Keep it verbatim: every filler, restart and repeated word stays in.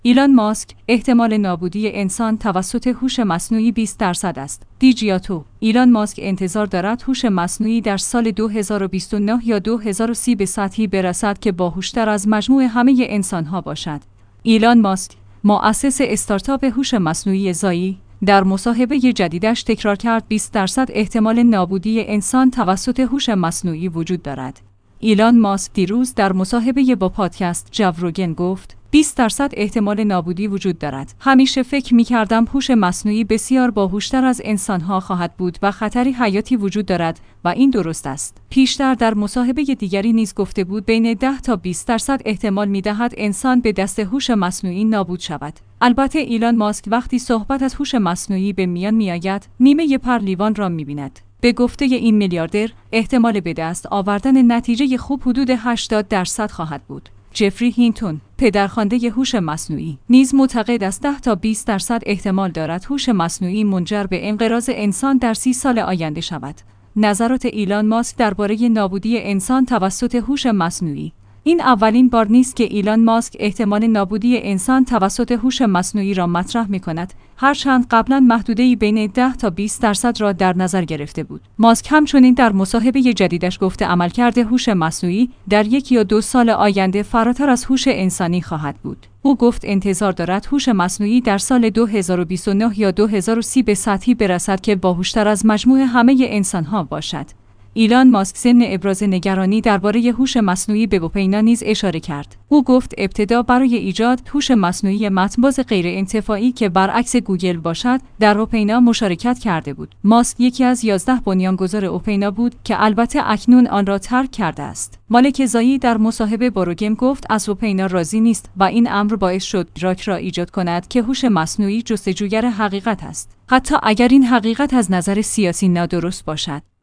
ایلان ماسک: احتمال نابودی انسان توسط هوش مصنوعی بیست درصد است. دیجیاتو: ایلان ماسک انتظار دارد هوش مصنوعی در سال دو هزار و بیست و نه یا دو هزار و سی به سطحی برسد که باهوشتر از مجموع همه انسان‌ها باشد. ایلان ماسک، مؤسس استارتاپ هوش مصنوعی زایی، در مصاحبه جدیدش تکرار کرد بیست درصد احتمال نابودی انسان توسط هوش مصنوعی وجود دارد. ایلان ماسک دیروز در مصاحبه با پادکست جو روگن گفت: بیست درصد احتمال نابودی وجود دارد. همیشه فکر می‌کردم هوش مصنوعی بسیار باهوشتر از انسان‌ها خواهد بود و خطری حیاتی وجود دارد و این درست است. پیشتر در مصاحبه دیگری نیز گفته بود بین ده تا بیست درصد احتمال می‌دهد انسان به دست هوش مصنوعی نابود شود. البته ایلان ماسک وقتی صحبت از هوش مصنوعی به میان می‌آید، نیمه پرلیوان را می‌بیند. به گفته این میلیاردر، احتمال به دست آوردن نتیجه خوب حدود هشتاد درصد خواهد بود. جفری هینتون، پدرخوانده هوش مصنوعی، نیز معتقد است ده تا بیست درصد احتمال دارد هوش مصنوعی منجر به انقراض انسان در سی سال آینده شود. نظرات ایلان ماسک درباره نابودی انسان توسط هوش مصنوعی. این اولین بار نیست که ایلان ماسک احتمال نابودی انسان توسط هوش مصنوعی را مطرح می‌کند، هرچند قبلا محدوده‌ای بین ده تا بیست درصد را در نظر گرفته بود. ماسک همچنین در مصاحبه جدیدش گفته عملکرد هوش مصنوعی در یک یا دو سال آینده فراتر از هوش انسانی خواهد بود. او گفت انتظار دارد هوش مصنوعی در سال دو هزار و بیست و نه یا دو هزار و سی به سطحی برسد که باهوشتر از مجموع همه انسان‌ها باشد. ایلان ماسک ضمن ابراز نگرانی درباره هوش مصنوعی به اوپینا نیز اشاره کرد. او گفت ابتدا برای ایجاد هوش مصنوعی متن‌باز غیر انتفاعی که برعکس گوگل باشد، در اوپینا مشارکت کرده بود. ماسک یکی از یازده بنیانگذار اوپینا بود که البته اکنون آن را ترک کرده است. مالک زایی در مصاحبه با روگن گفت از اوپینا راضی نیست و این امر باعث شد راک را ایجاد کند که هوش مصنوعی جستجوگر حقیقت است، حتی اگر این حقیقت از نظر سیاسی نادرست باشد.